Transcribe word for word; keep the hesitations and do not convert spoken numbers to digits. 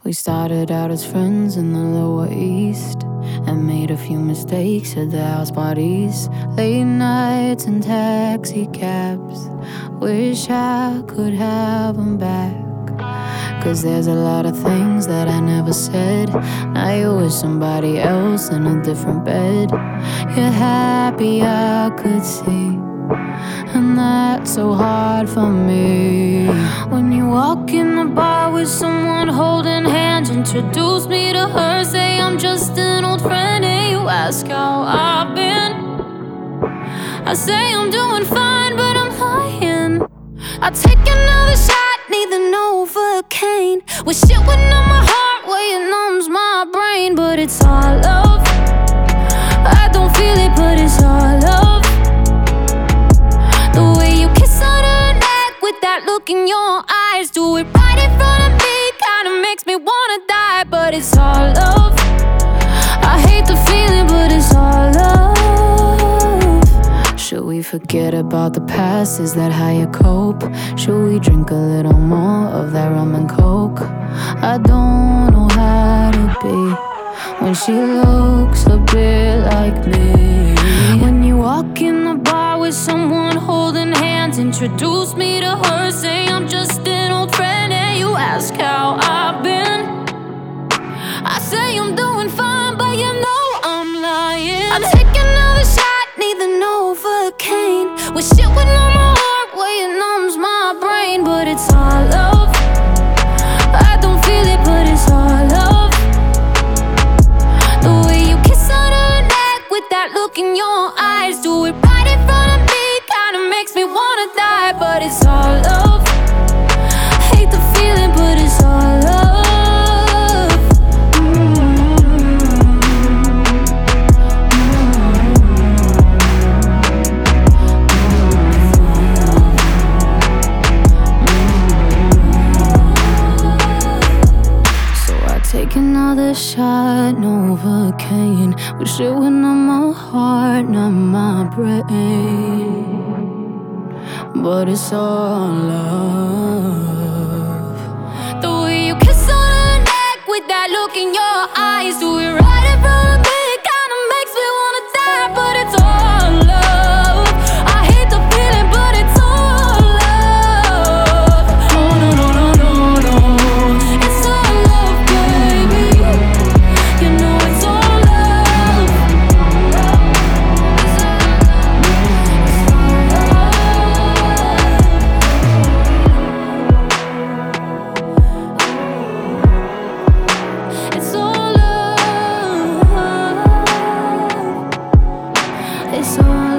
We started out as friends in the Lower East and made a few mistakes at the house parties, late nights and taxi cabs. Wish I could have them back, 'cause there's a lot of things that I never said. Now you're with somebody else in a different bed. You're happy, I could see, and that's so hard for me. When you walk in the bar with someone holding hands, introduce me to her, say I'm just an old friend, and you ask how I've been. I say I'm doing fine, but I'm lying. I take another shot, need the Novocaine. With shit within my heart where it numbs my brain, but it's all love. I don't feel it, but it's all love. The way you kiss on her neck with that look in your eyes, do it right in front of me, kinda makes me wanna die, but it's all love. I hate the feeling, but it's all love. Should we forget about the past? Is that how you cope? Should we drink a little more of that rum and coke? I don't know how to be when she looks a bit like me. When you walk in the bar with someone holding hands, introduce me to her, say I'm just an old friend, and you ask how I've been. I say I'm doing fine, but you know I'm lying. I'm taking another shot, need the Novocaine. With shit within my heart where it numbs my brain, but it's all love. I don't feel it, but it's all love. The way you kiss on her neck with that look in your eyes, do it right in front of me, kinda makes me wanna die, but it's all love. Hate the feeling, but it's all love. Take another shot, Novocaine. Wish it went on my heart, not my brain, but it's all love. The way you kiss on her neck with that look in your eyes, do it right in front of me, kinda makes me wanna die, but it's all love. I hate the feeling, but it's all love. No, no, no, no, no, no. It's all love, baby. You know it's all love. It's all love. It's all love. It's all